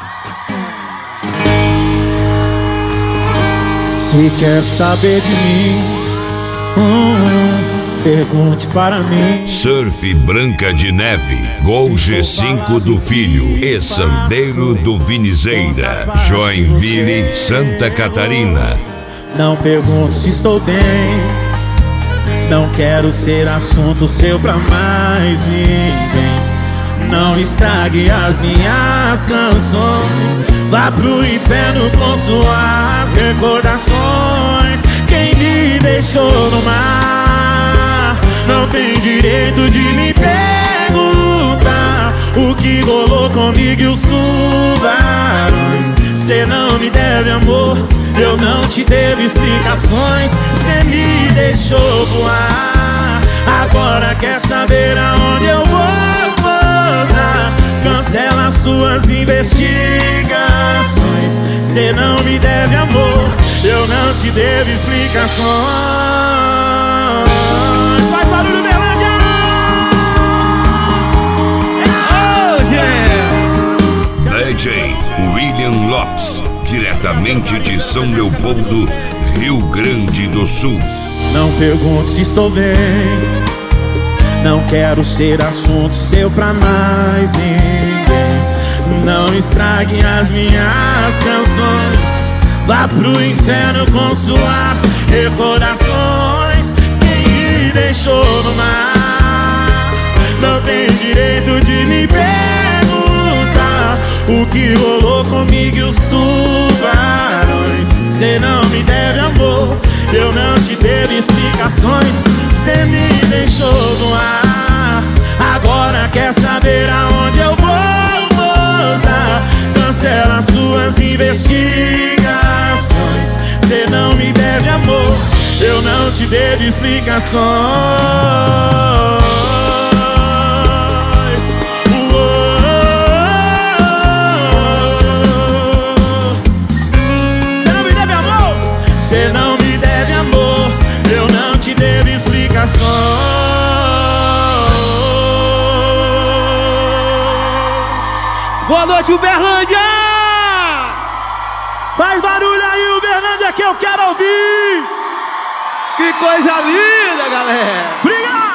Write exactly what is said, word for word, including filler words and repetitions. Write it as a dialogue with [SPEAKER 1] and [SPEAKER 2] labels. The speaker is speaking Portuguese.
[SPEAKER 1] Se quer saber de mim, hum, pergunte para mim.
[SPEAKER 2] Surf Branca de Neve, Gol G cinco do Filho e Sandeiro do Vinizeira, Joinville, Santa Catarina.
[SPEAKER 1] Não pergunte se estou bem, não quero ser assunto seu pra mais ninguém. Não estrague as minhas canções, vá pro inferno com suas recordações. Quem me deixou no mar não tem direito de me perguntar o que rolou comigo e os tubarões. Cê não me deve amor, eu não te devo explicações. Cê me deixou voar, agora quer saber aonde eu vou pousar. Cancela suas investigações. Cê não me deve amor, eu não te devo explicações. Faz barulho, Berlândia! Oh, yeah!
[SPEAKER 2] D J William Lopes, diretamente de São Leopoldo, Rio Grande do Sul.
[SPEAKER 1] Não pergunte se estou bem, não quero ser assunto seu pra mais ninguém. Não estrague as minhas canções, vá pro inferno com suas recordações. Quem me deixou no mar não tem direito de me perguntar o que rolou comigo e os tubarões. Cê não me deve amor, eu não te devo explicações. Cê me deixou no ar, agora quer saber aonde eu vou pousar. Cancela suas investigações. Cê não me deve amor, eu não te devo explicações. Cê não me deve amor, eu não te devo explicações.
[SPEAKER 3] Boa noite, Uberlândia!
[SPEAKER 1] Faz barulho aí, Uberlândia, que eu quero ouvir!
[SPEAKER 3] Que coisa linda, galera!
[SPEAKER 1] Obrigado!